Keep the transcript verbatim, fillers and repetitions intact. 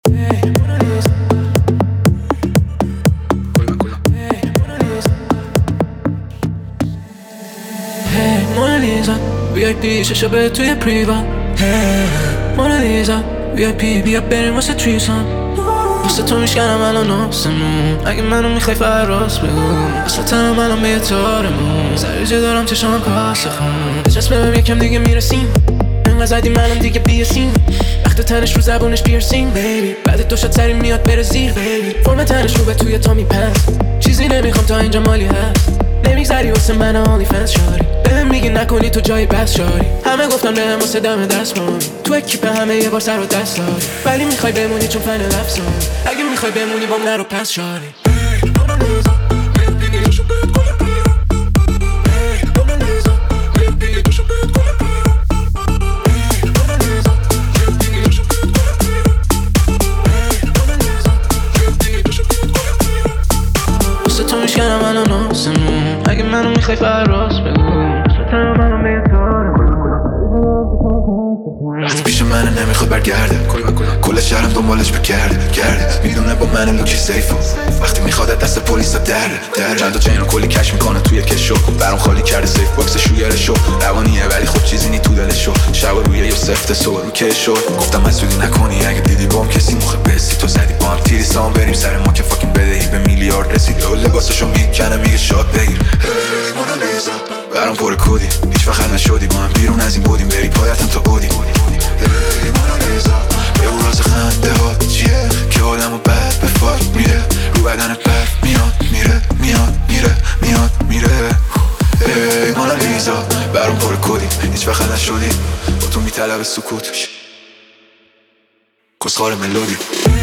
مونالیزا وی آی پی شبه توی پریوا. مونالیزا وی آی پی بیا بریم واسه تریسان. واسه تو میشکنم الان آسمون، اگه منو میخوای فراز بگو. اصلا تنم الان به تارمون، سریجه دارم چشام کاسه خون. بچسب بهم یکم دیگه میرسیم، انقدر زدیم الان دیگه بیاسیم. وقت تنش رو زبونش پیرسینگ بیبی، بعد دو شات سری میاد بره زیر بیبی. فرم تنش رو به توی تامی پس، چیزی نمیخوام تا اینجا مالی هست. نمیگذری واسه من آنلی فنس شاری، بهم میگی نکنی تو جای بس شاری. همه گفتم نه واسه دم دست مانی، تو اکیپ همه یه بار سر و دست داری. ولی میخوای بمونی چون فن لفظانی، اگه میخوای بمونی بام نرو پس شاری. واسه تو میشکنم الان آسمون، اگه منو میخوای فراز بگو. وقتی پیش منه نمیخواد برگرده، کل شهرم دنبالش بگرده گرده. میدونه با منه لوکی سیفو، وقتی میخواد دست پلیس دره دره. چند تا چین رو کلی کش میکنه توی کشو، برام خالی کرده سیف باکس شویرشو. روانیه ولی خب چیزی نی تو دلشو، شب روی یه سفت سو رو کشو. گفتم مسئولی نکنی اگه دیدی بام کسی مخه بسی. تو زدی با هم تیری سام بریم سر ما که فاکین بدهی به میلیارد رسید. لو لباسشو میکنه میگه شاد بگیر. مونالیزا برام پر کودی، هیچ وقت نشدی با هم بیرون از این بودیم. بری پایتم تا بودی. مونالیزا بگو راز خنده ها چیه که آدمو بد به فاک میره. رو بدن برف میاد میره میاد میره میاد میره. ای مونالیزا برام پر کودی، هیچ وقت نشدی با تو میطلب سکوت. کسخار ملودی